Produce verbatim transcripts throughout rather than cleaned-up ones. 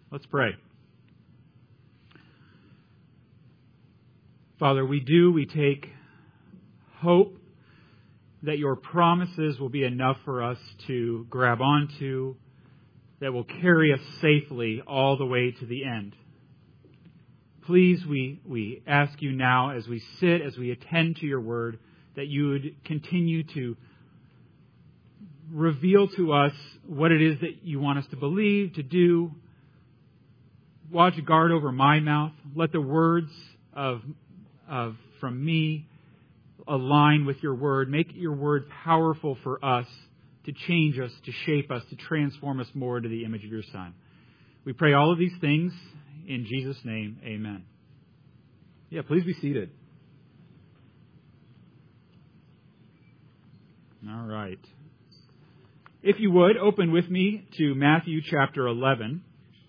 Let's pray. Father, we do, we take hope that your promises will be enough for us to grab onto, that will carry us safely all the way to the end. Please, we, we ask you now as we sit, as we attend to your word, that you would continue to reveal to us what it is that you want us to believe, to do. Watch guard over my mouth. Let the words of, of from me align with your word. Make your word powerful for us to change us, to shape us, to transform us more into the image of your Son. We pray all of these things in Jesus' name. Amen. Yeah, please be seated. All right. If you would, open with me to Matthew chapter eleven.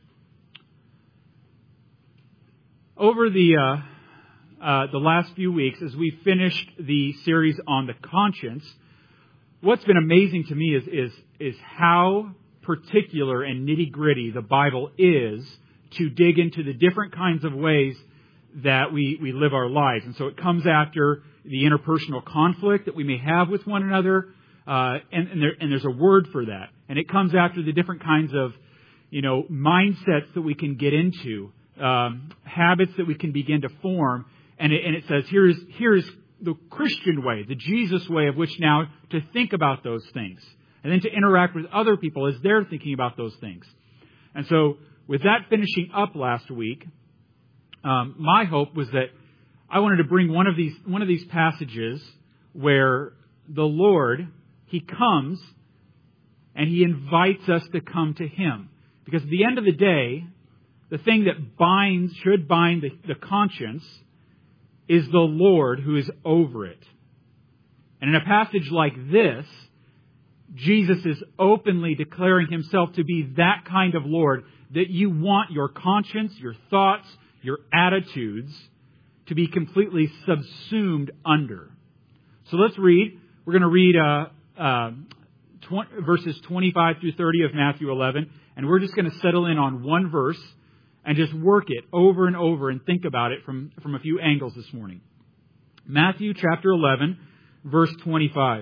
Over the uh, uh, the last few weeks, as we finished the series on the conscience, what's been amazing to me is is is how particular and nitty-gritty the Bible is to dig into the different kinds of ways that we, we live our lives. And so it comes after the interpersonal conflict that we may have with one another, uh, and, and, there, and there's a word for that. And it comes after the different kinds of, you know, mindsets that we can get into, um, habits that we can begin to form. And it, and it says, here's here's the Christian way, the Jesus way of which now to think about those things. And then to interact with other people as they're thinking about those things. And so with that finishing up last week, um, my hope was that I wanted to bring one of these one of these passages where the Lord, He comes and He invites us to come to Him. Because at the end of the day, the thing that binds, should bind the, the conscience is the Lord who is over it. And in a passage like this, Jesus is openly declaring Himself to be that kind of Lord that you want your conscience, your thoughts, your attitudes to be completely subsumed under. So let's read. We're going to read uh, uh, twenty, verses twenty-five through thirty of Matthew eleven. And we're just going to settle in on one verse and just work it over and over and think about it from, from a few angles this morning. Matthew chapter eleven, verse twenty-five.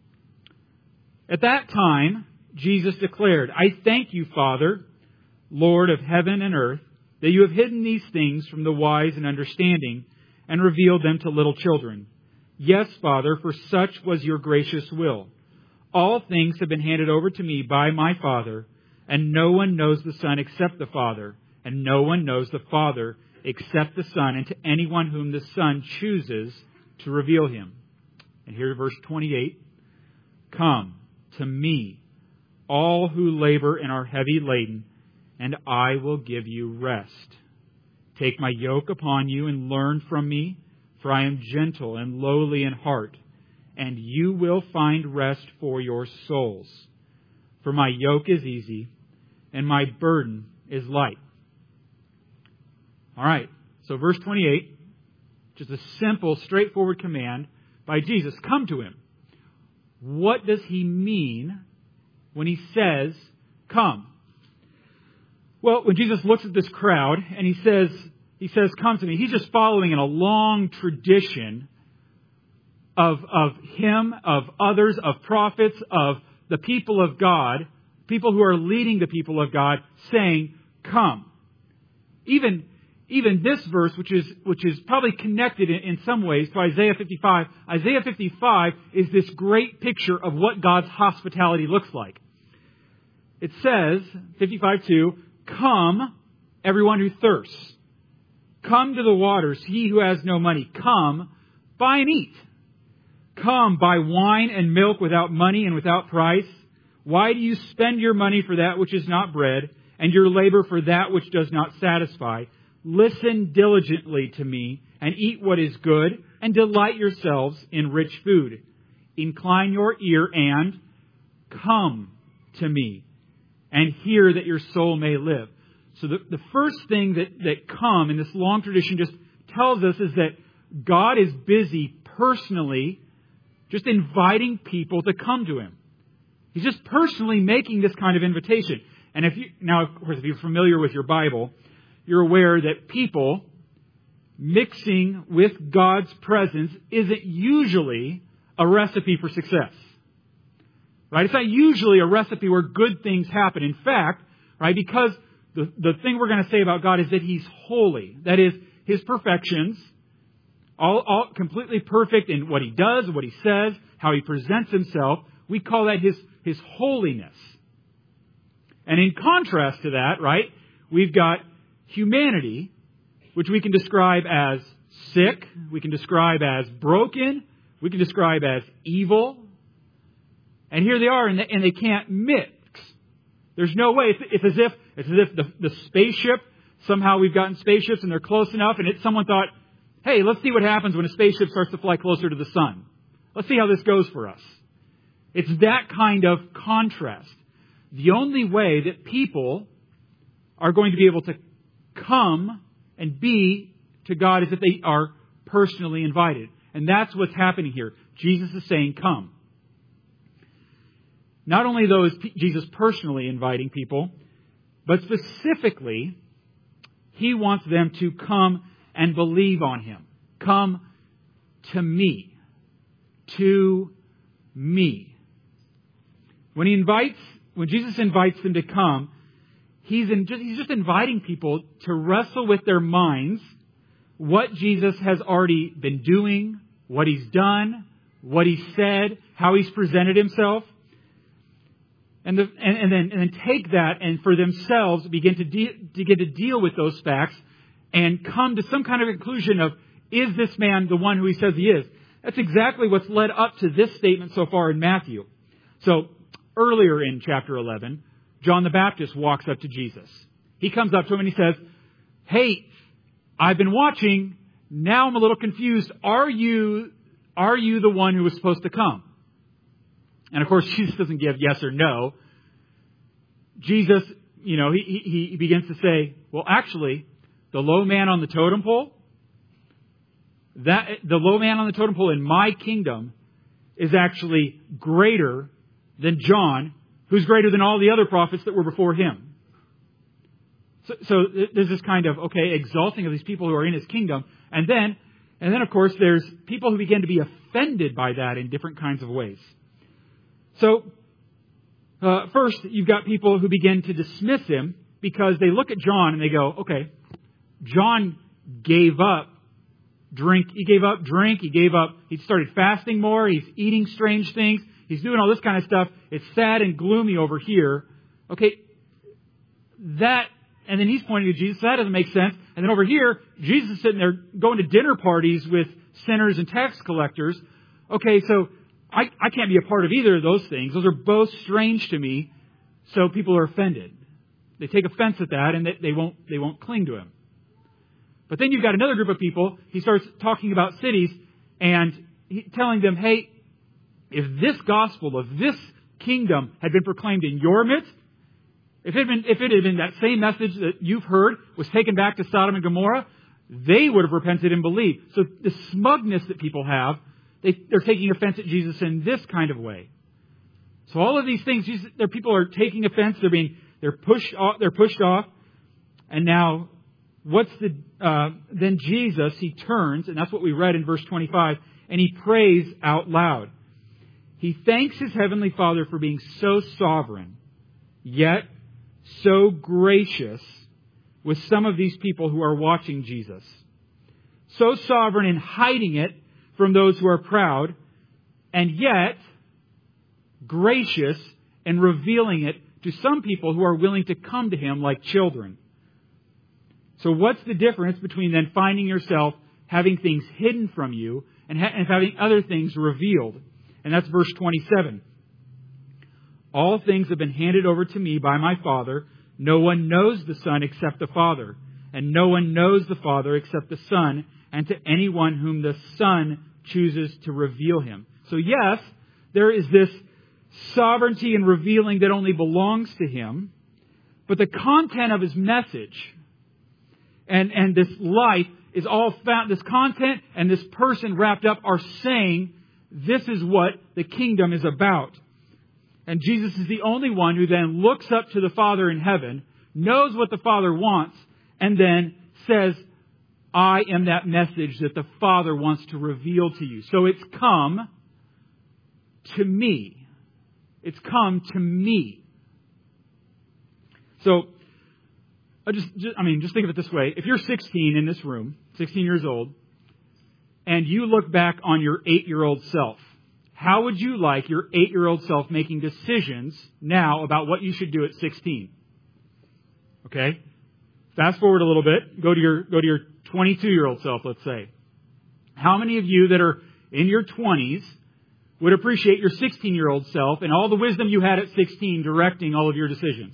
At that time, Jesus declared, I thank you, Father, Lord of heaven and earth, that you have hidden these things from the wise and understanding and revealed them to little children. Yes, Father, for such was your gracious will. All things have been handed over to me by my Father, and no one knows the Son except the Father, and no one knows the Father except the Son, and to anyone whom the Son chooses to reveal Him. And here verse twenty-eight. Come to me, all who labor and are heavy laden, and I will give you rest. Take my yoke upon you and learn from me, for I am gentle and lowly in heart, and you will find rest for your souls. For my yoke is easy, and my burden is light. All right, so verse twenty-eight, just a simple, straightforward command by Jesus. Come to Him. What does He mean when He says, come? Well, when Jesus looks at this crowd and He says, He says, come to me, He's just following in a long tradition of, of Him, of others, of prophets, of the people of God, people who are leading the people of God, saying, come. Even Even this verse, which is which is probably connected in, in some ways to Isaiah fifty-five. Isaiah fifty-five is this great picture of what God's hospitality looks like. It says, fifty-five two, come, everyone who thirsts. Come to the waters, he who has no money. Come, buy and eat. Come, buy wine and milk without money and without price. Why do you spend your money for that which is not bread, and your labor for that which does not satisfy? Listen diligently to me, and eat what is good, and delight yourselves in rich food. Incline your ear and come to me, and hear that your soul may live. So the, the first thing that, that come in this long tradition just tells us is that God is busy personally just inviting people to come to Him. He's just personally making this kind of invitation. And And if you, now, of course, if you're familiar with your Bible, you're aware that people mixing with God's presence isn't usually a recipe for success. Right? It's not usually a recipe where good things happen. In fact, right, because the, the thing we're going to say about God is that He's holy. That is, His perfections, all, all completely perfect in what He does, what He says, how He presents Himself. We call that His, His holiness. And in contrast to that, right, we've got humanity, which we can describe as sick, we can describe as broken, we can describe as evil. And here they are, and they, and they can't mix. There's no way. It's, it's as if it's as if the, the spaceship, somehow we've gotten spaceships and they're close enough, and it, someone thought, hey, let's see what happens when a spaceship starts to fly closer to the sun. Let's see how this goes for us. It's that kind of contrast. The only way that people are going to be able to come and be to God is if they are personally invited. And that's what's happening here. Jesus is saying, come. Not only though is Jesus personally inviting people, but specifically, He wants them to come and believe on Him. Come to me. To me. When He invites, when Jesus invites them to come, He's, in, he's just inviting people to wrestle with their minds what Jesus has already been doing, what He's done, what He said, how He's presented Himself. And, the, and, and, then, and then take that and for themselves begin to, de- to get to deal with those facts and come to some kind of conclusion of, is this man the one who he says he is? That's exactly what's led up to this statement so far in Matthew. So earlier in chapter eleven, John the Baptist walks up to Jesus. He comes up to him and he says, hey, I've been watching. Now I'm a little confused. Are you, are you the one who was supposed to come? And of course, Jesus doesn't give yes or no. Jesus, you know, he, he, he begins to say, well, actually, the low man on the totem pole, that the low man on the totem pole in my kingdom is actually greater than John, who's greater than all the other prophets that were before him. So, so there's this kind of, okay, exalting of these people who are in His kingdom. And then, and then of course, there's people who begin to be offended by that in different kinds of ways. So, uh, first, you've got people who begin to dismiss Him because they look at John and they go, okay, John gave up drink. He gave up drink. He gave up, he started fasting more. He's eating strange things. He's doing all this kind of stuff. It's sad and gloomy over here. Okay, that, and then he's pointing to Jesus. That doesn't make sense. And then over here, Jesus is sitting there going to dinner parties with sinners and tax collectors. Okay, so I, I can't be a part of either of those things. Those are both strange to me. So people are offended. They take offense at that and they, they won't they won't cling to Him. But then you've got another group of people. He starts talking about cities and he, telling them, hey, if this gospel of this kingdom had been proclaimed in your midst, if it had been, if it had been that same message that you've heard was taken back to Sodom and Gomorrah, they would have repented and believed. So the smugness that people have, They, they're taking offense at Jesus in this kind of way. So all of these things, Jesus, their people are taking offense. They're being, they're pushed off. They're pushed off. And now, what's the? Uh, then Jesus, He turns, and that's what we read in verse twenty-five, and He prays out loud. He thanks His heavenly Father for being so sovereign, yet so gracious with some of these people who are watching Jesus. So sovereign in hiding it from those who are proud, and yet gracious in revealing it to some people who are willing to come to Him like children. So what's the difference between then finding yourself having things hidden from you and, ha- and having other things revealed? And that's verse twenty-seven. All things have been handed over to me by my Father. No one knows the Son except the Father, and no one knows the Father except the Son, and to anyone whom the Son chooses to reveal Him. So yes, there is this sovereignty and revealing that only belongs to Him, but the content of His message and, and this life is all found, this content and this person wrapped up are saying this is what the kingdom is about. And Jesus is the only one who then looks up to the Father in heaven, knows what the Father wants, and then says, I am that message that the Father wants to reveal to you. So it's come to me. It's come to me. So, I just, just, I mean, just think of it this way. If you're sixteen in this room, sixteen years old, and you look back on your eight-year-old self, how would you like your eight-year-old self making decisions now about what you should do at sixteen? Okay? Fast forward a little bit. Go to your, go to your twenty-two-year-old self, let's say. How many of you that are in your twenties would appreciate your sixteen-year-old self and all the wisdom you had at sixteen directing all of your decisions?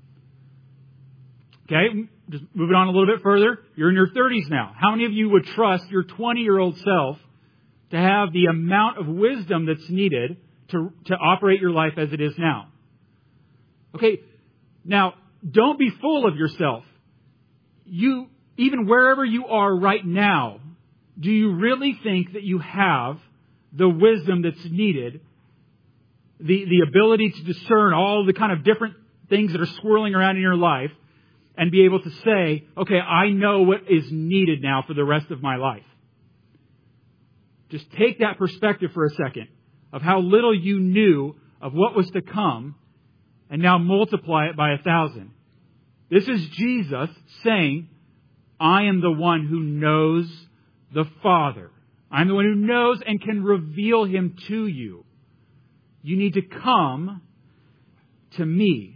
Okay, just moving on a little bit further. You're in your thirties now. How many of you would trust your twenty-year-old self to have the amount of wisdom that's needed to, to operate your life as it is now? Okay, now, don't be full of yourself. You, even wherever you are right now, do you really think that you have the wisdom that's needed, the, the ability to discern all the kind of different things that are swirling around in your life, and be able to say, okay, I know what is needed now for the rest of my life? Just take that perspective for a second of how little you knew of what was to come, and now multiply it by a thousand. This is Jesus saying, I am the one who knows the Father. I'm the one who knows and can reveal Him to you. You need to come to me.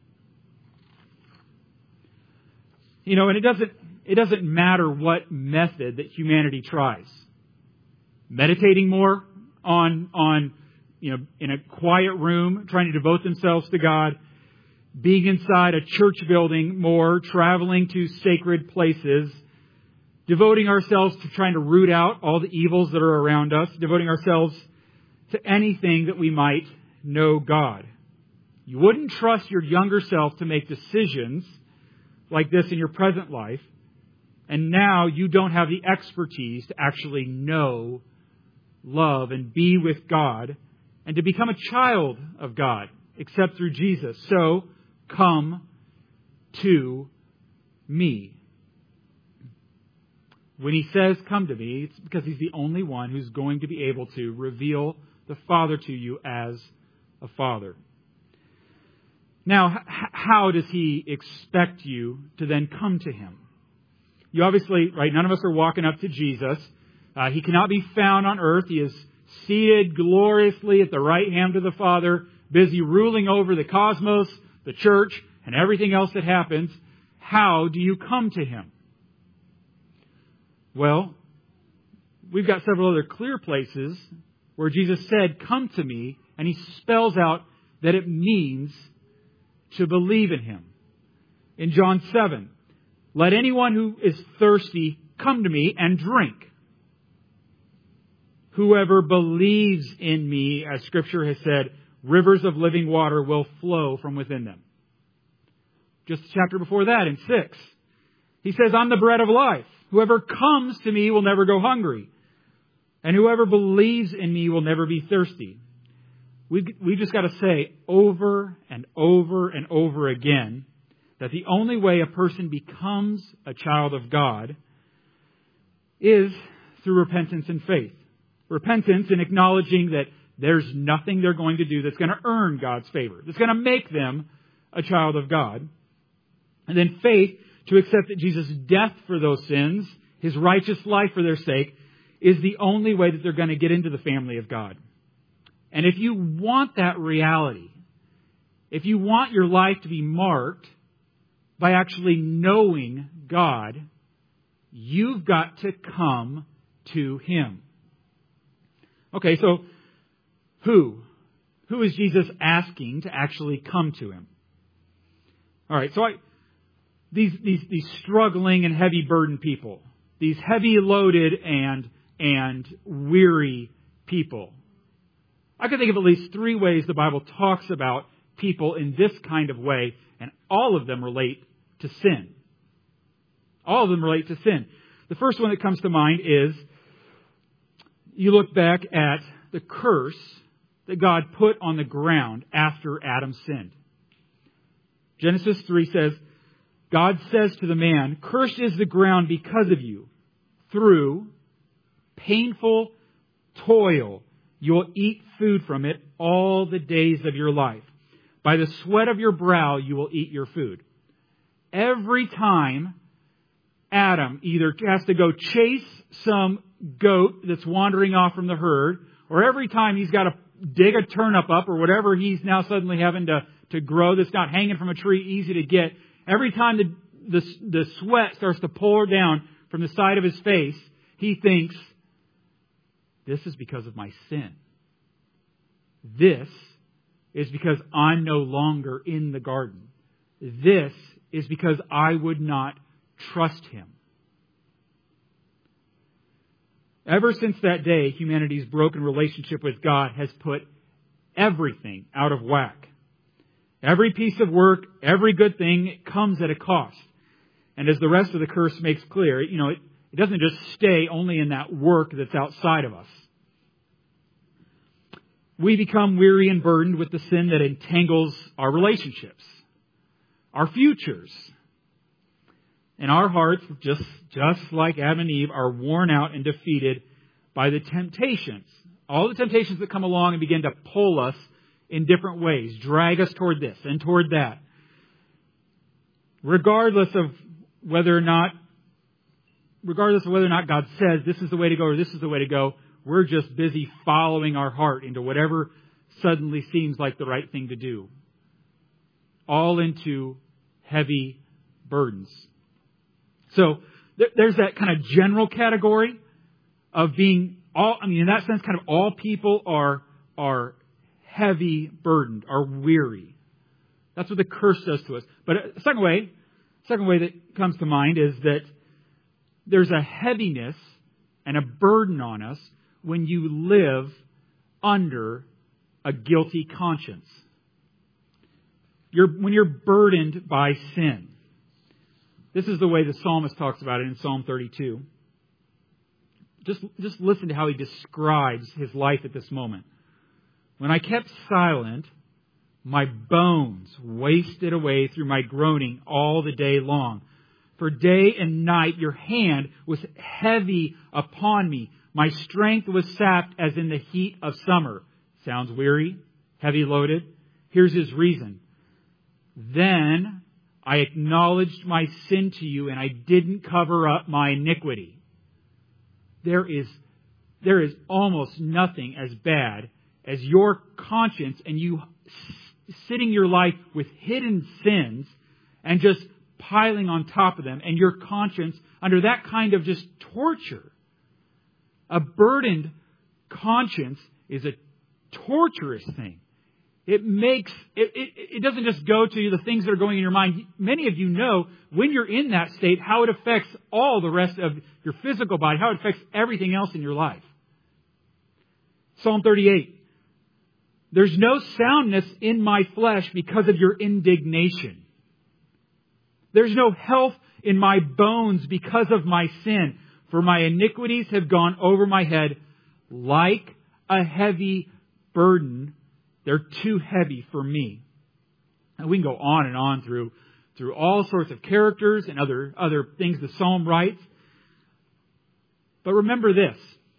You know, and it doesn't, it doesn't matter what method that humanity tries. Meditating more on, on, you know, in a quiet room, trying to devote themselves to God, being inside a church building more, traveling to sacred places, devoting ourselves to trying to root out all the evils that are around us, devoting ourselves to anything that we might know God. You wouldn't trust your younger self to make decisions like this in your present life, and now you don't have the expertise to actually know, love, and be with God, and to become a child of God, except through Jesus. So, come to me. When He says, come to me, it's because He's the only one who's going to be able to reveal the Father to you as a Father. Now, h- how does He expect you to then come to Him? You obviously, right, none of us are walking up to Jesus. Uh, he cannot be found on earth. He is seated gloriously at the right hand of the Father, busy ruling over the cosmos, the church, and everything else that happens. How do you come to Him? Well, we've got several other clear places where Jesus said, come to me, and He spells out that it means to believe in Him. In John seven, let anyone who is thirsty come to me and drink. Whoever believes in me, as Scripture has said, rivers of living water will flow from within them. Just a chapter before that, in six, He says, I'm the bread of life. Whoever comes to me will never go hungry. And whoever believes in me will never be thirsty. We we just got to say over and over and over again that the only way a person becomes a child of God is through repentance and faith. Repentance in acknowledging that there's nothing they're going to do that's going to earn God's favor, that's going to make them a child of God. And then faith to accept that Jesus' death for those sins, His righteous life for their sake, is the only way that they're going to get into the family of God. And if you want that reality, if you want your life to be marked by actually knowing God, you've got to come to Him. Okay, so who? Who is Jesus asking to actually come to Him? All right, so I, these, these, these struggling and heavy burdened people, these heavy loaded and, and weary people. I can think of at least three ways the Bible talks about people in this kind of way, and all of them relate to sin. All of them relate to sin. The first one that comes to mind is you look back at the curse that God put on the ground after Adam sinned. Genesis three says, God says to the man, "Cursed is the ground because of you. Through painful toil, you will eat food from it all the days of your life. By the sweat of your brow, you will eat your food." Every time Adam either has to go chase some goat that's wandering off from the herd, or every time he's got to dig a turnip up or whatever he's now suddenly having to, to grow that's not hanging from a tree, easy to get, every time the, the, the sweat starts to pour down from the side of his face, he thinks, this is because of my sin. This is because I'm no longer in the garden. This is because I would not trust Him. Ever since that day, humanity's broken relationship with God has put everything out of whack. Every piece of work, every good thing comes at a cost. And as the rest of the curse makes clear, you know, it, it doesn't just stay only in that work that's outside of us. We become weary and burdened with the sin that entangles our relationships, our futures. And our hearts, just, just like Adam and Eve, are worn out and defeated by the temptations. All the temptations that come along and begin to pull us in different ways, drag us toward this and toward that. Regardless of whether or not, regardless of whether or not God says this is the way to go or this is the way to go, we're just busy following our heart into whatever suddenly seems like the right thing to do. All into heavy burdens. So there's that kind of general category of being all, I mean, in that sense, kind of all people are, are heavy burdened, are weary. That's what the curse does to us. But a second way, second way that comes to mind is that there's a heaviness and a burden on us when you live under a guilty conscience. You're, when you're burdened by sin. This is the way the psalmist talks about it in Psalm thirty-two. Just, just listen to how he describes his life at this moment. "When I kept silent, my bones wasted away through my groaning all the day long. For day and night your hand was heavy upon me. My strength was sapped as in the heat of summer." Sounds weary, heavy loaded. Here's his reason. "Then I acknowledged my sin to you, and I didn't cover up my iniquity." There is, there is almost nothing as bad as your conscience and you sitting your life with hidden sins and just piling on top of them, and your conscience under that kind of just torture. A burdened conscience is a torturous thing. It makes, it, it, it doesn't just go to the things that are going in your mind. Many of you know when you're in that state, how it affects all the rest of your physical body, how it affects everything else in your life. Psalm thirty-eight. "There's no soundness in my flesh because of your indignation. There's no health in my bones because of my sin. For my iniquities have gone over my head like a heavy burden. They're too heavy for me." And we can go on and on through, through all sorts of characters and other, other things the psalm writes. But remember this.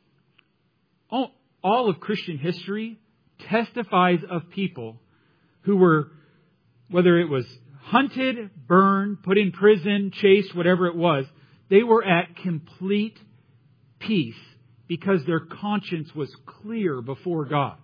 All, all of Christian history testifies of people who were, whether it was hunted, burned, put in prison, chased, whatever it was, they were at complete peace because their conscience was clear before God.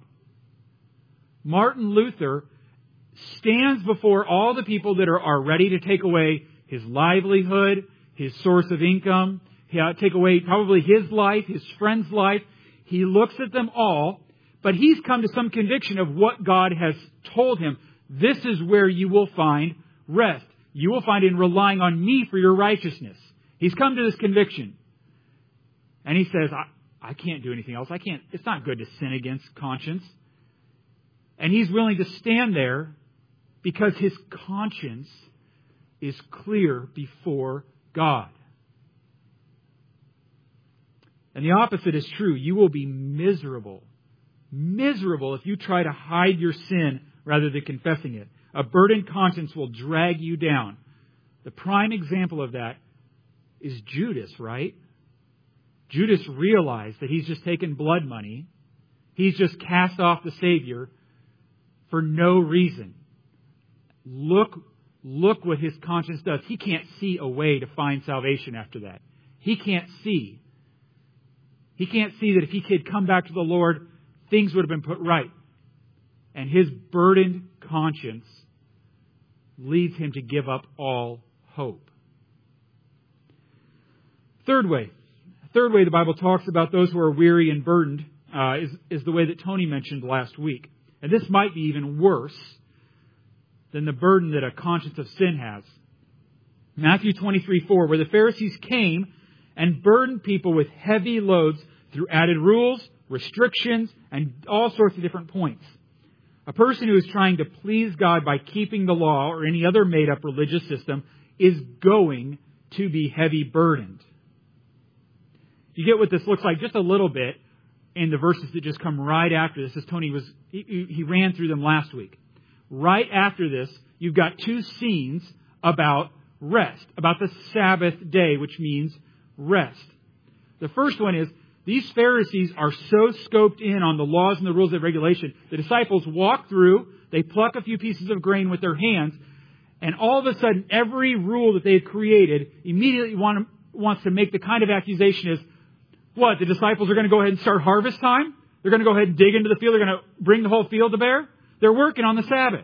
Martin Luther stands before all the people that are, are ready to take away his livelihood, his source of income, take away probably his life, his friend's life. He looks at them all, but he's come to some conviction of what God has told him. This is where you will find rest. You will find in relying on me for your righteousness. He's come to this conviction. And he says, I, I can't do anything else. I can't, it's not good to sin against conscience. And he's willing to stand there because his conscience is clear before God. And the opposite is true. You will be miserable miserable if you try to hide your sin rather than confessing it. A burdened conscience will drag you down. The prime example of that is Judas, right? Judas realized that he's just taken blood money. He's just cast off the Savior for no reason. Look, look what his conscience does. He can't see a way to find salvation after that. He can't see. He can't see that if he could come back to the Lord, things would have been put right. And his burdened conscience leads him to give up all hope. Third way. Third way the Bible talks about those who are weary and burdened uh, is, is the way that Tony mentioned last week. And this might be even worse than the burden that a conscience of sin has. Matthew twenty-three four, where the Pharisees came and burdened people with heavy loads through added rules, restrictions, and all sorts of different points. A person who is trying to please God by keeping the law or any other made-up religious system is going to be heavy burdened. You get what this looks like just a little bit in the verses that just come right after this, as Tony was, he, he ran through them last week. Right after this, you've got two scenes about rest, about the Sabbath day, which means rest. The first one is, these Pharisees are so scoped in on the laws and the rules of regulation. The disciples walk through, they pluck a few pieces of grain with their hands, and all of a sudden, every rule that they've created immediately want, wants to make the kind of accusation is, what, the disciples are going to go ahead and start harvest time? They're going to go ahead and dig into the field? They're going to bring the whole field to bear? They're working on the Sabbath.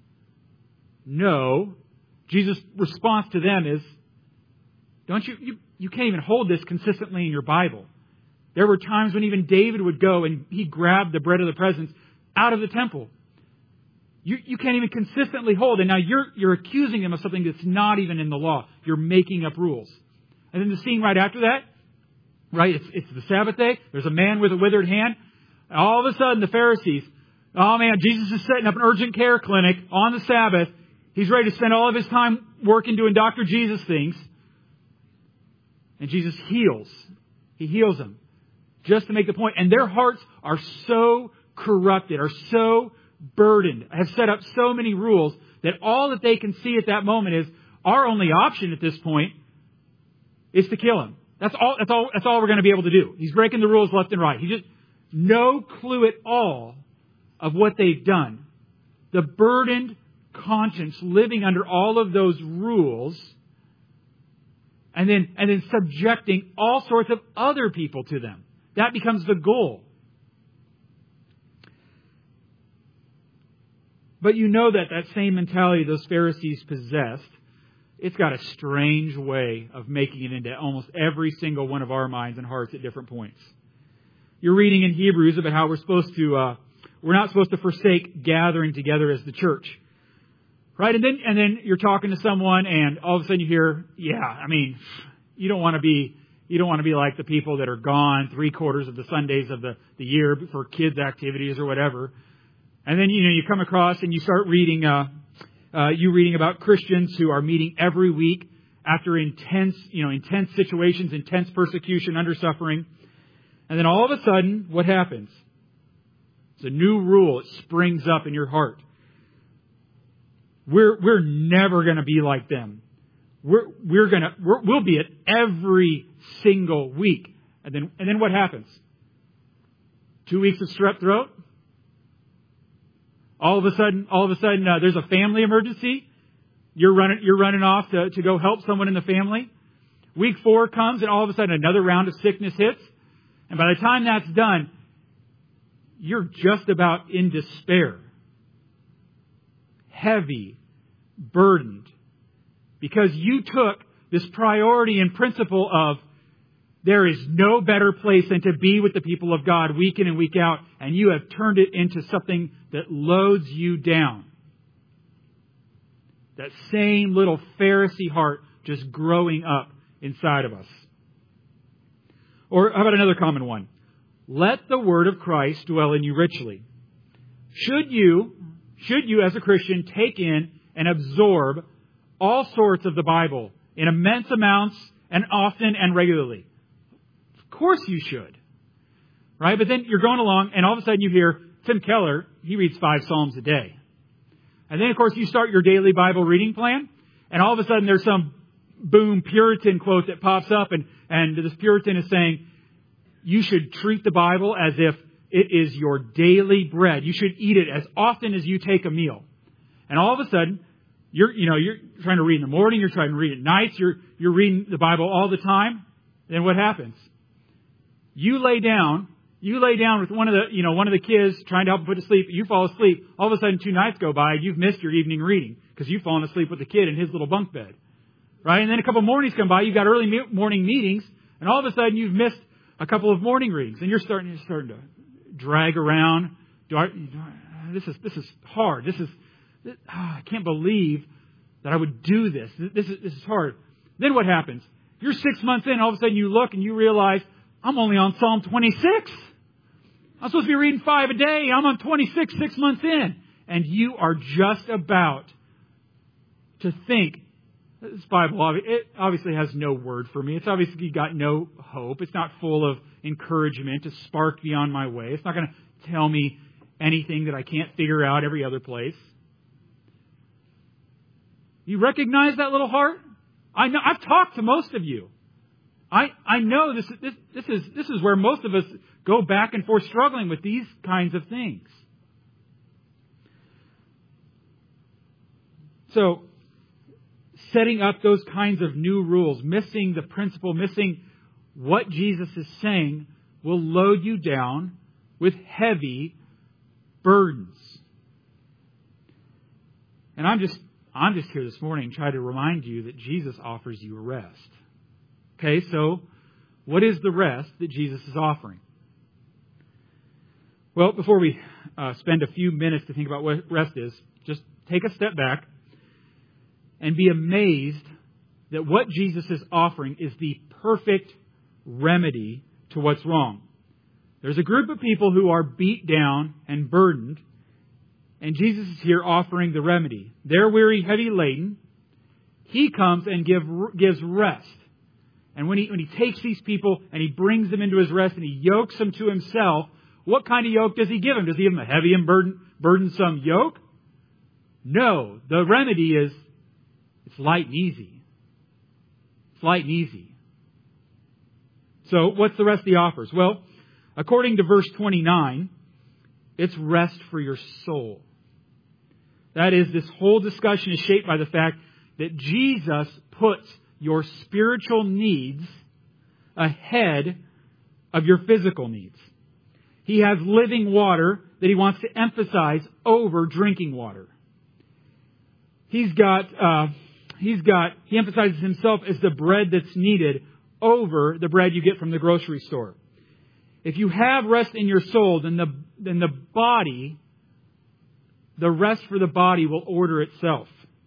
No. Jesus' response to them is, don't you, you, you can't even hold this consistently in your Bible. There were times when even David would go and he grabbed the bread of the presence out of the temple. You, you can't even consistently hold it. Now you're, you're accusing them of something that's not even in the law. You're making up rules. And then the scene right after that, right, it's, it's the Sabbath day. There's a man with a withered hand. All of a sudden the Pharisees, oh man, Jesus is setting up an urgent care clinic on the Sabbath. He's ready to spend all of his time working doing Doctor Jesus things. And Jesus heals. He heals them. Just to make the point. And their hearts are so corrupted, are so burdened, have set up so many rules that all that they can see at that moment is our only option at this point is to kill him. That's all, that's all, that's all we're going to be able to do. He's breaking the rules left and right. He just, no clue at all of what they've done. The burdened conscience living under all of those rules and then, and then subjecting all sorts of other people to them. That becomes the goal. But you know that that same mentality those Pharisees possessed, it's got a strange way of making it into almost every single one of our minds and hearts at different points. You're reading in Hebrews about how we're supposed to, uh, we're not supposed to forsake gathering together as the church. Right? And then, and then you're talking to someone and all of a sudden you hear, yeah, I mean, you don't want to be, you don't want to be like the people that are gone three quarters of the Sundays of the, the year for kids' activities or whatever. And then, you know, you come across and you start reading, uh, uh, you reading about Christians who are meeting every week after intense, you know, intense situations, intense persecution, under suffering. And then all of a sudden, what happens? It's a new rule. It springs up in your heart. We're, we're never going to be like them. We're, we're going to, we're, we'll be it every single week. And then, and then what happens? Two weeks of strep throat. All of a sudden, all of a sudden, uh, there's a family emergency. You're running, you're running off to, to go help someone in the family. Week four comes and all of a sudden another round of sickness hits. And by the time that's done, you're just about in despair. Heavy, burdened. Because you took this priority and principle of there is no better place than to be with the people of God week in and week out, and you have turned it into something that loads you down. That same little Pharisee heart just growing up inside of us. Or how about another common one? Let the word of Christ dwell in you richly. Should you, should you as a Christian take in and absorb all sorts of the Bible in immense amounts and often and regularly? Of course you should. right? But then you're going along and all of a sudden you hear Tim Keller, he reads five Psalms a day. And then, of course, you start your daily Bible reading plan, and all of a sudden there's some boom Puritan quote that pops up, and, and this Puritan is saying, you should treat the Bible as if it is your daily bread. You should eat it as often as you take a meal. And all of a sudden, you're, you know, you're trying to read in the morning, you're trying to read at night, you're, you're reading the Bible all the time. Then what happens? You lay down, you lay down with one of the, you know, one of the kids trying to help him put to sleep. You fall asleep. All of a sudden, two nights go by, you've missed your evening reading because you've fallen asleep with the kid in his little bunk bed. Right? And then a couple of mornings come by, you've got early morning meetings, and all of a sudden you've missed a couple of morning readings, and you're starting, you're starting to drag around. Do I, do I, this is this is hard. This is this, oh, I can't believe that I would do this. This is this is hard. Then what happens? You're six months in, all of a sudden you look and you realize I'm only on Psalm twenty-six. I'm supposed to be reading five a day. I'm on twenty-six, six months in, and you are just about to think. This Bible, it obviously has no word for me. It's obviously got no hope. It's not full of encouragement to spark beyond my way. It's not going to tell me anything that I can't figure out every other place. You recognize that little heart? I know. I've talked to most of you. I I know this this this is this is where most of us go back and forth struggling with these kinds of things. So, setting up those kinds of new rules, missing the principle, missing what Jesus is saying, will load you down with heavy burdens. And I'm just I'm just here this morning to try to remind you that Jesus offers you rest. Okay, so what is the rest that Jesus is offering? Well, before we uh, spend a few minutes to think about what rest is, just take a step back and be amazed that what Jesus is offering is the perfect remedy to what's wrong. There's a group of people who are beat down and burdened, and Jesus is here offering the remedy. They're weary, heavy laden. He comes and give, gives rest. And when he, when he takes these people and he brings them into his rest and he yokes them to himself, what kind of yoke does he give them? Does he give them a heavy and burden, burdensome yoke? No. The remedy is it's light and easy. It's light and easy. So what's the rest he offers? Well, according to verse twenty-nine, it's rest for your soul. That is, this whole discussion is shaped by the fact that Jesus puts your spiritual needs ahead of your physical needs. He has living water that he wants to emphasize over drinking water. He's got, uh, he's got, he emphasizes himself as the bread that's needed over the bread you get from the grocery store. If you have rest in your soul, then the, then the body, the rest for the body will order itself.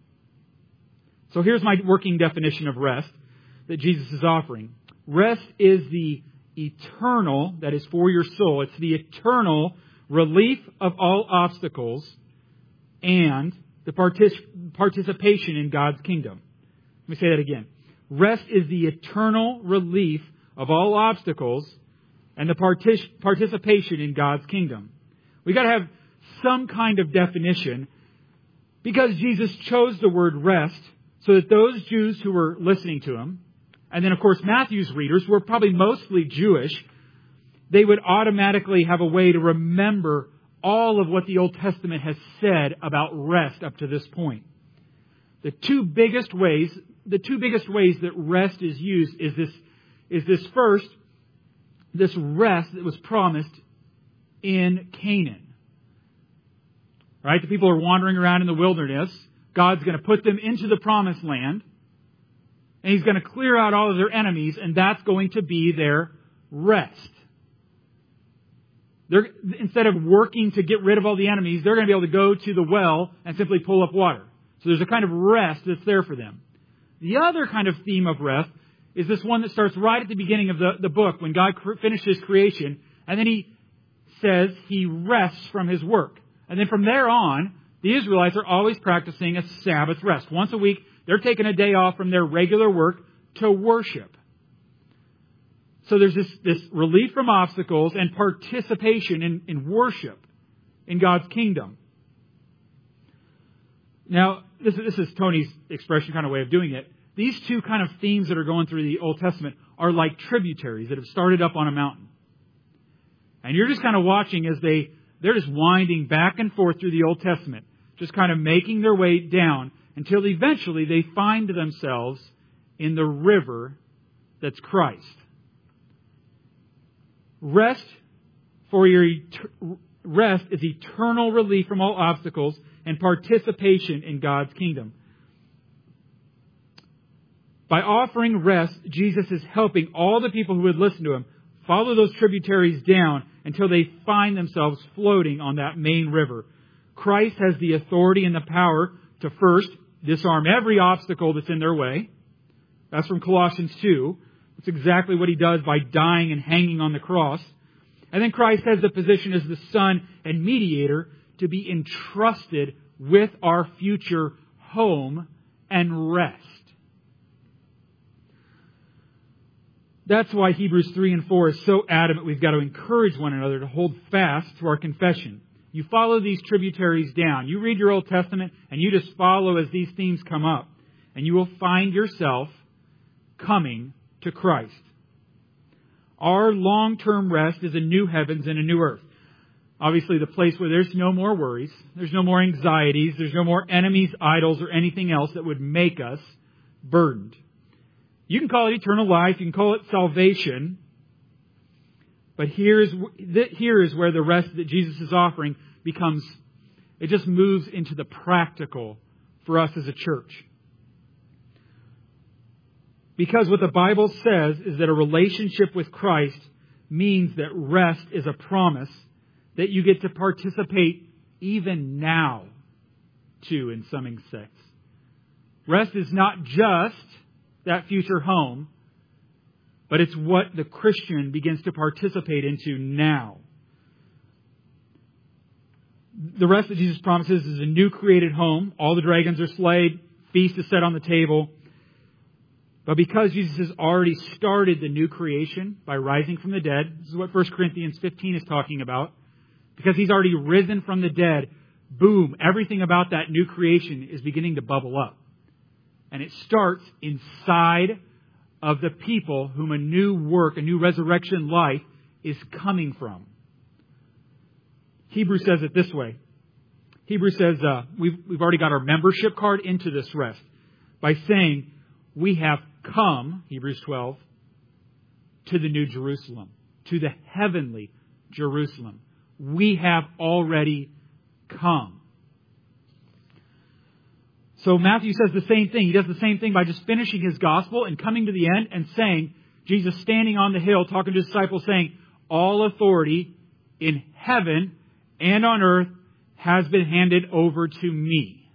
So here's my working definition of rest that Jesus is offering. Rest is the eternal, that is for your soul, it's the eternal relief of all obstacles and the partic- participation in God's kingdom. Let me say that again. Rest is the eternal relief of all obstacles and the partic- participation in God's kingdom. We've got to have some kind of definition because Jesus chose the word rest so that those Jews who were listening to him, and then of course Matthew's readers, who were probably mostly Jewish, they would automatically have a way to remember all of what the Old Testament has said about rest up to this point. The two biggest ways, the two biggest ways that rest is used is this, is this first, this rest that was promised in Canaan. Right? The people are wandering around in the wilderness. God's going to put them into the promised land. And He's going to clear out all of their enemies. And that's going to be their rest. They're, instead of working to get rid of all the enemies, they're going to be able to go to the well and simply pull up water. So there's a kind of rest that's there for them. The other kind of theme of rest is this one that starts right at the beginning of the, the book when God cr- finishes creation. And then He says He rests from His work. And then from there on, the Israelites are always practicing a Sabbath rest. Once a week, they're taking a day off from their regular work to worship. So there's this, this relief from obstacles and participation in, in worship in God's kingdom. Now, this, this is Tony's expression kind of way of doing it. These two kind of themes that are going through the Old Testament are like tributaries that have started up on a mountain. And you're just kind of watching as they, they're just winding back and forth through the Old Testament, just kind of making their way down until eventually they find themselves in the river that's Christ. Rest for your et- rest is eternal relief from all obstacles and participation in God's kingdom. By offering rest, Jesus is helping all the people who would listen to Him follow those tributaries down until they find themselves floating on that main river. Christ has the authority and the power to first disarm every obstacle that's in their way. That's from Colossians two. That's exactly what He does by dying and hanging on the cross. And then Christ has the position as the Son and mediator to be entrusted with our future home and rest. That's why Hebrews three and four is so adamant we've got to encourage one another to hold fast to our confession. You follow these tributaries down. You read your Old Testament and you just follow as these themes come up. And you will find yourself coming to Christ. Our long-term rest is a new heavens and a new earth. Obviously, the place where there's no more worries, there's no more anxieties, there's no more enemies, idols, or anything else that would make us burdened. You can call it eternal life, you can call it salvation, but here's, here is where the rest that Jesus is offering becomes, it just moves into the practical for us as a church. Because what the Bible says is that a relationship with Christ means that rest is a promise that you get to participate even now, too, in some sense. Rest is not just that future home, but it's what the Christian begins to participate into now. The rest that Jesus promises is a new created home. All the dragons are slayed. Feast is set on the table. But because Jesus has already started the new creation by rising from the dead, this is what First Corinthians fifteen is talking about. Because He's already risen from the dead, boom, everything about that new creation is beginning to bubble up. And it starts inside of the people whom a new work, a new resurrection life is coming from. Hebrews says it this way. Hebrews says uh, we've, we've already got our membership card into this rest by saying we have come, Hebrews twelve, to the New Jerusalem, to the heavenly Jerusalem. We have already come. So Matthew says the same thing. He does the same thing by just finishing his gospel and coming to the end and saying, Jesus standing on the hill talking to his disciples saying, all authority in heaven and on earth has been handed over to me.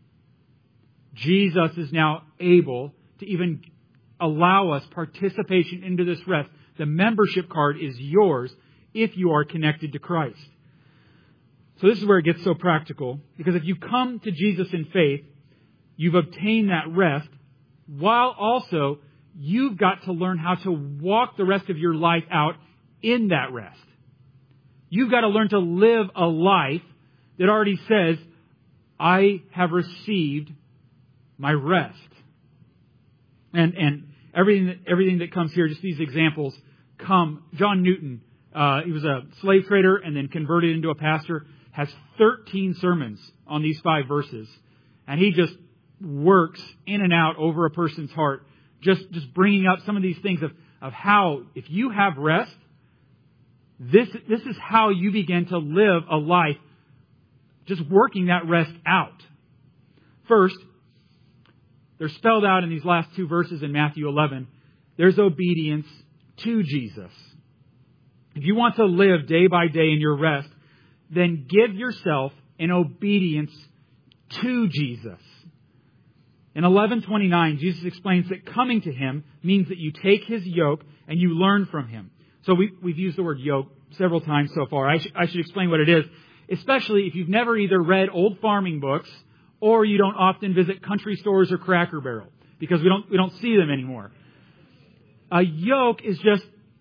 Jesus is now able to even allow us participation into this rest. The membership card is yours if you are connected to Christ. So this is where it gets so practical, because if you come to Jesus in faith, you've obtained that rest, while also you've got to learn how to walk the rest of your life out in that rest. You've got to learn to live a life that already says, I have received my rest. And and everything that, everything that comes here, just these examples, come. John Newton, uh, he was a slave trader and then converted into a pastor, has thirteen sermons on these five verses. And he just works in and out over a person's heart, just, just bringing up some of these things of, of how, if you have rest, this, this is how you begin to live a life just working that rest out. First, they're spelled out in these last two verses in Matthew eleven. There's obedience to Jesus. If you want to live day by day in your rest, then give yourself in obedience to Jesus. In eleven twenty-nine, Jesus explains that coming to Him means that you take His yoke and you learn from Him. So we, we've used the word yoke several times so far. I, sh- I should explain what it is, especially if you've never either read old farming books or you don't often visit country stores or Cracker Barrel, because we don't we don't see them anymore. A yoke is just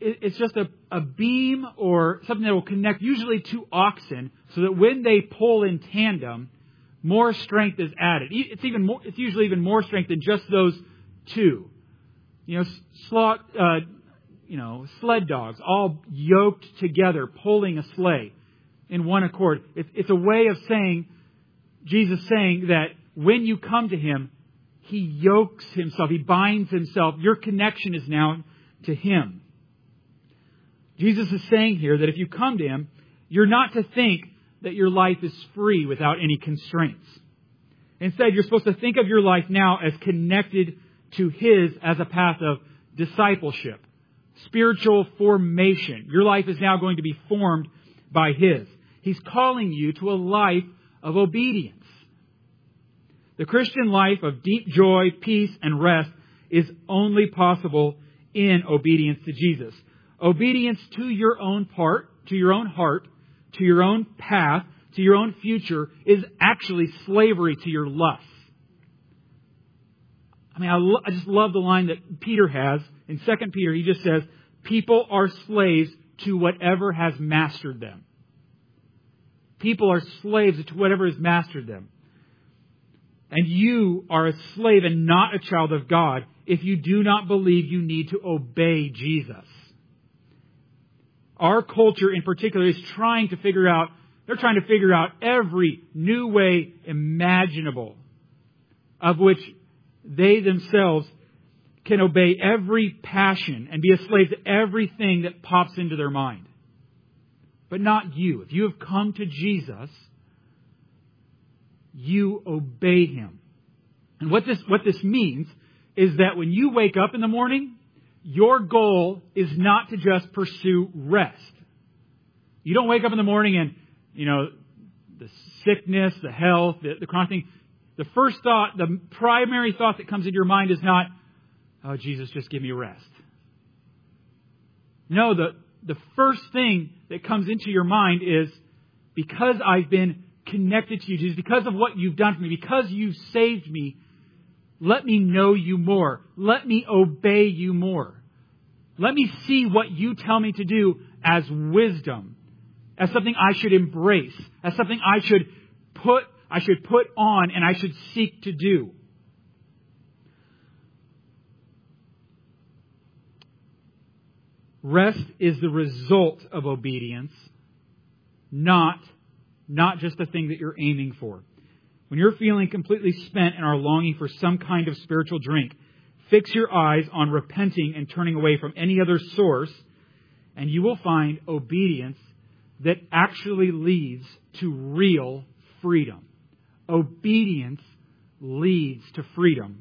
it's just a, a beam or something that will connect usually two oxen so that when they pull in tandem, more strength is added. It's even more, it's usually even more strength than just those two. You know, slot, uh, you know, sled dogs all yoked together, pulling a sleigh in one accord. It's, it's a way of saying, Jesus saying that when you come to Him, He yokes Himself, He binds Himself. Your connection is now to Him. Jesus is saying here that if you come to Him, you're not to think that your life is free without any constraints. Instead, you're supposed to think of your life now as connected to His as a path of discipleship, spiritual formation. Your life is now going to be formed by His. He's calling you to a life of obedience. The Christian life of deep joy, peace, and rest is only possible in obedience to Jesus. Obedience to your own part, to your own heart, to your own path, to your own future is actually slavery to your lusts. I mean, I, lo- I just love the line that Peter has in Second Peter. He just says, people are slaves to whatever has mastered them. People are slaves to whatever has mastered them. And you are a slave and not a child of God if you do not believe you need to obey Jesus. Our culture in particular is trying to figure out, they're trying to figure out every new way imaginable of which they themselves can obey every passion and be a slave to everything that pops into their mind. But not you. If you have come to Jesus, you obey Him. And what this, what this means is that when you wake up in the morning, your goal is not to just pursue rest. You don't wake up in the morning and, you know, the sickness, the health, the, the chronic thing. The first thought, the primary thought that comes into your mind is not, oh, Jesus, just give me rest. No, the, the first thing that comes into your mind is, because I've been connected to you, Jesus, because of what you've done for me, because you've saved me, let me know you more. Let me obey you more. Let me see what you tell me to do as wisdom, as something I should embrace, as something I should put, I should put on and I should seek to do. Rest is the result of obedience, not, not just the thing that you're aiming for. When you're feeling completely spent and are longing for some kind of spiritual drink, fix your eyes on repenting and turning away from any other source, and you will find obedience that actually leads to real freedom. Obedience leads to freedom.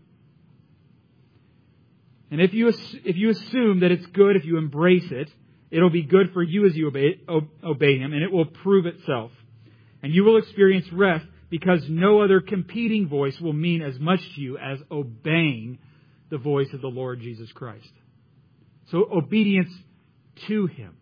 And if you if you assume that it's good, if you embrace it, it'll be good for you as you obey, obey Him, and it will prove itself. And you will experience rest because no other competing voice will mean as much to you as obeying the voice of the Lord Jesus Christ. So obedience to Him.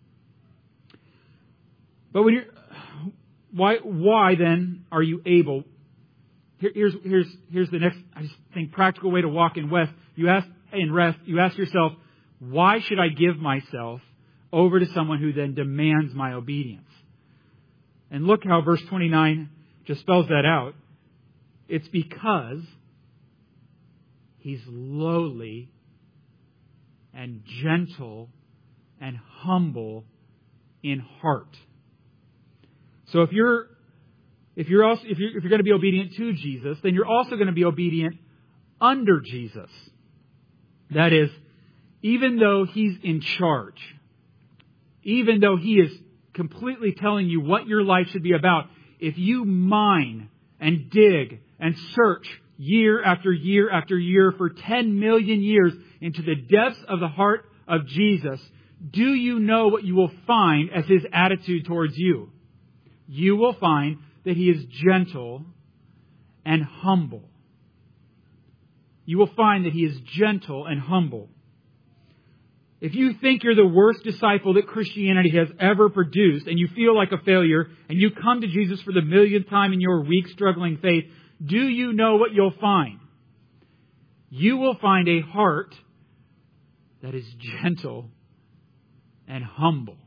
But when you're, why why then are you able? Here, here's here's here's the next, I just think, practical way to walk in rest. You ask in rest. You ask yourself, why should I give myself over to someone who then demands my obedience? And look how verse twenty-nine just spells that out. It's because He's lowly and gentle and humble in heart. So if you're if you're also if you're if you're going to be obedient to Jesus, then you're also going to be obedient under Jesus. That is, even though He's in charge, even though He is completely telling you what your life should be about, if you mine and dig and search year after year after year for ten million years into the depths of the heart of Jesus, do you know what you will find as His attitude towards you? You will find that He is gentle and humble. You will find that He is gentle and humble. If you think you're the worst disciple that Christianity has ever produced, and you feel like a failure, and you come to Jesus for the millionth time in your weak, struggling faith, do you know what you'll find? You will find a heart that is gentle and humble.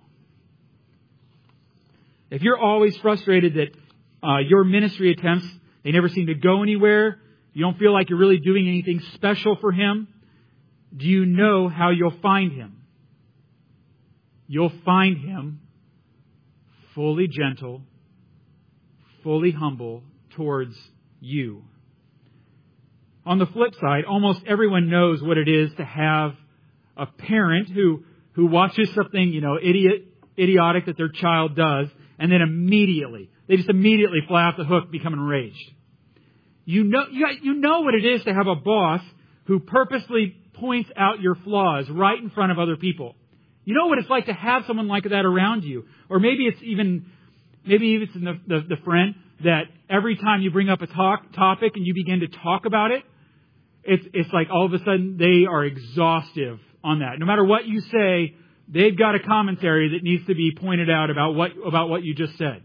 If you're always frustrated that uh, your ministry attempts, they never seem to go anywhere, you don't feel like you're really doing anything special for Him, do you know how you'll find Him? You'll find Him fully gentle, fully humble towards you. On the flip side, almost everyone knows what it is to have a parent who, who watches something, you know, idiot, idiotic that their child does, and then immediately, they just immediately fly off the hook, become enraged. You know, you, you know what it is to have a boss who purposely points out your flaws right in front of other people. You know what it's like to have someone like that around you. Or maybe it's even, maybe it's the, the, the friend that every time you bring up a talk, topic and you begin to talk about it, it's, it's like all of a sudden they are exhaustive on that. No matter what you say, they've got a commentary that needs to be pointed out about what, about what you just said.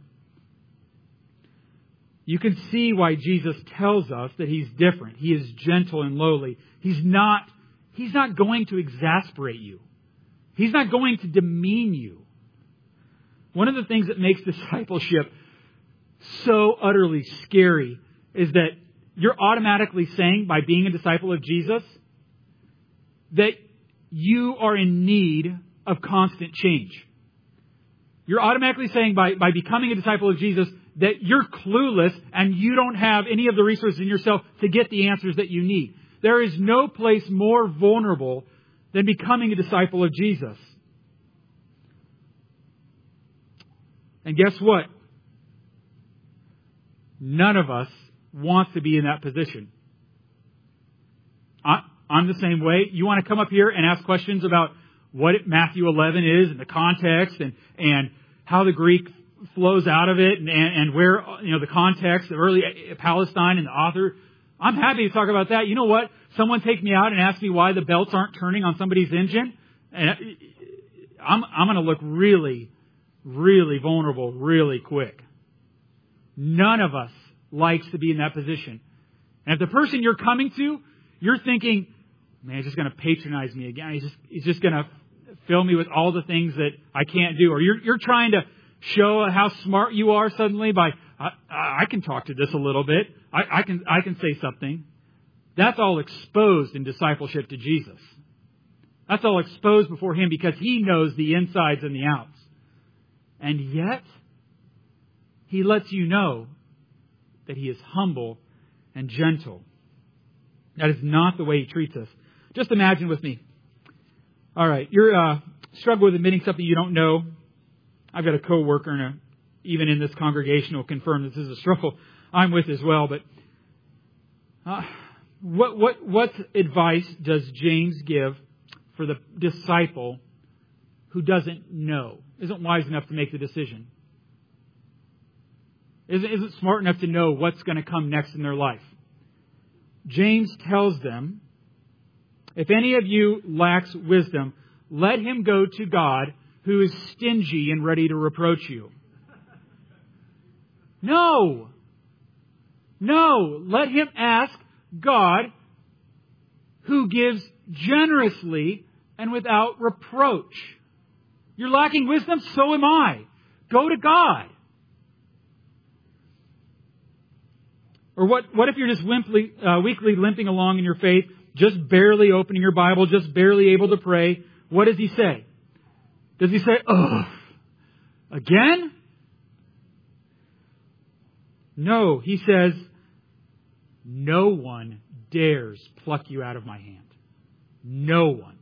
You can see why Jesus tells us that He's different. He is gentle and lowly. He's not, He's not going to exasperate you. He's not going to demean you. One of the things that makes discipleship so utterly scary is that you're automatically saying, by being a disciple of Jesus, that you are in need of constant change. You're automatically saying, by, by becoming a disciple of Jesus, that you're clueless and you don't have any of the resources in yourself to get the answers that you need. There is no place more vulnerable than becoming a disciple of Jesus. And guess what? None of us wants to be in that position. I, I'm the same way. You want to come up here and ask questions about what Matthew eleven is and the context and, and how the Greek flows out of it and, and, and where, you know, the context of early Palestine and the author. I'm happy to talk about that. You know what? Someone take me out and ask me why the belts aren't turning on somebody's engine, and I'm, I'm going to look really, really vulnerable really quick. None of us likes to be in that position. And if the person you're coming to, you're thinking, man, he's just going to patronize me again. He's just, he's just going to fill me with all the things that I can't do. Or you're, you're trying to show how smart you are suddenly by, I, I can talk to this a little bit. I, I can, I can say something. That's all exposed in discipleship to Jesus. That's all exposed before Him because He knows the insides and the outs. And yet, He lets you know that He is humble and gentle. That is not the way He treats us. Just imagine with me. All right, you're uh, struggling with admitting something you don't know. I've got a coworker, and a, even in this congregation, will confirm this is a struggle I'm with as well. But uh, what what what advice does James give for the disciple who doesn't know, isn't wise enough to make the decision, isn't isn't smart enough to know what's going to come next in their life? James tells them, if any of you lacks wisdom, let him go to God, who is stingy and ready to reproach you. No. No. Let him ask God, who gives generously and without reproach. You're lacking wisdom? So am I. Go to God. Or what, what if you're just wimply, uh, weakly limping along in your faith, just barely opening your Bible, just barely able to pray? What does He say? Does He say, oh, again? No, He says, no one dares pluck you out of my hand. No one.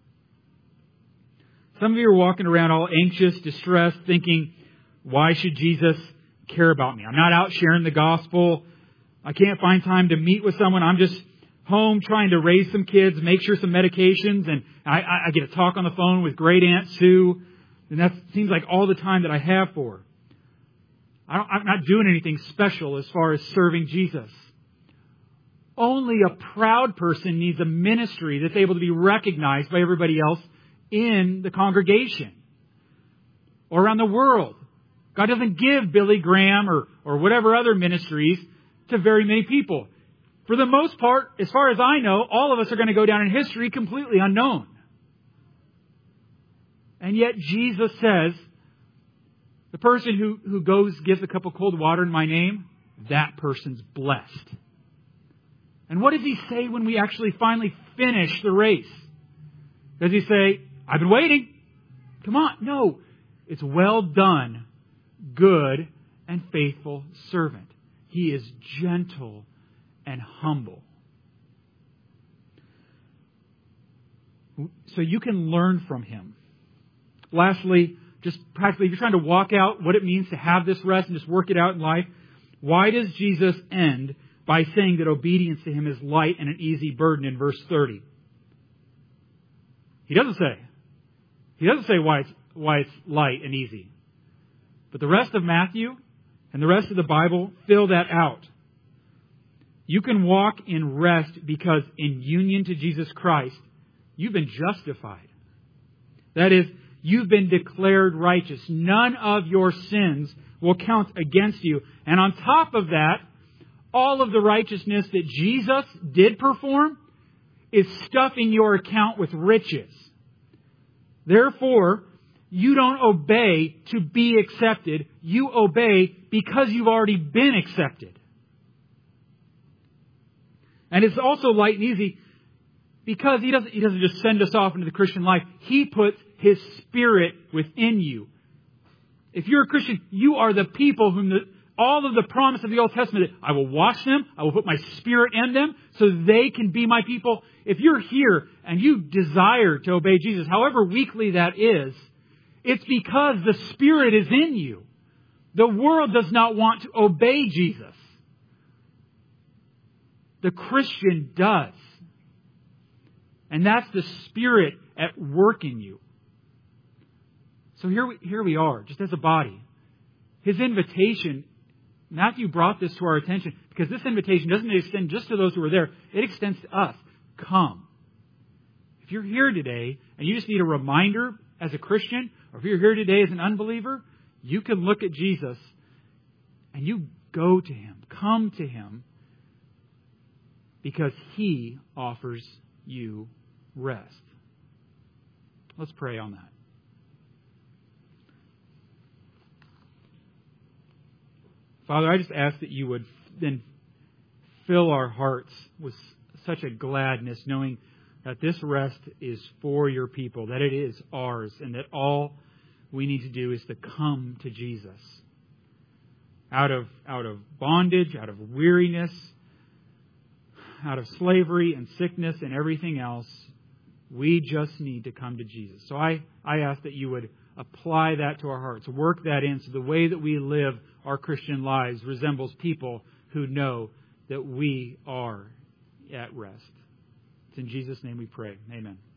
Some of you are walking around all anxious, distressed, thinking, why should Jesus care about me? I'm not out sharing the gospel. I can't find time to meet with someone. I'm just home trying to raise some kids, make sure some medications, and I, I get to talk on the phone with great Aunt Sue, and that seems like all the time that I have for her. I don't, I'm not doing anything special as far as serving Jesus. Only a proud person needs a ministry that's able to be recognized by everybody else in the congregation or around the world. God doesn't give Billy Graham or, or whatever other ministries to very many people. For the most part, as far as I know, all of us are going to go down in history completely unknown. And yet Jesus says, the person who, who goes, gives a cup of cold water in my name, that person's blessed. And what does he say when we actually finally finish the race? Does he say, I've been waiting. Come on. No. It's well done, good and faithful servant. He is gentle and humble. So you can learn from him. Lastly, just practically, if you're trying to walk out what it means to have this rest and just work it out in life, why does Jesus end by saying that obedience to him is light and an easy burden in verse thirty? He doesn't say. He doesn't say why it's, why it's light and easy. But the rest of Matthew and the rest of the Bible fill that out. You can walk in rest because in union to Jesus Christ, you've been justified. That is, you've been declared righteous. None of your sins will count against you. And on top of that, all of the righteousness that Jesus did perform is stuffing your account with riches. Therefore, you don't obey to be accepted. You obey because you've already been accepted. And it's also light and easy because He doesn't, He doesn't just send us off into the Christian life. He puts His Spirit within you. If you're a Christian, you are the people whom the, all of the promise of the Old Testament, I will wash them, I will put my Spirit in them so they can be my people. If you're here and you desire to obey Jesus, however weakly that is, it's because the Spirit is in you. The world does not want to obey Jesus. The Christian does. And that's the Spirit at work in you. So here we, here we are, just as a body. His invitation, Matthew brought this to our attention because this invitation doesn't extend just to those who are there. It extends to us. Come. If you're here today and you just need a reminder as a Christian, or if you're here today as an unbeliever, you can look at Jesus and you go to Him. Come to Him because He offers you rest. Let's pray on that. Father, I just ask that you would then fill our hearts with such a gladness, knowing that this rest is for your people, that it is ours, and that all we need to do is to come to Jesus. Out of, out of bondage, out of weariness, out of slavery and sickness and everything else, we just need to come to Jesus. So I, I ask that you would apply that to our hearts, work that in so the way that we live our Christian lives resembles people who know that we are at rest. It's in Jesus' name we pray. Amen.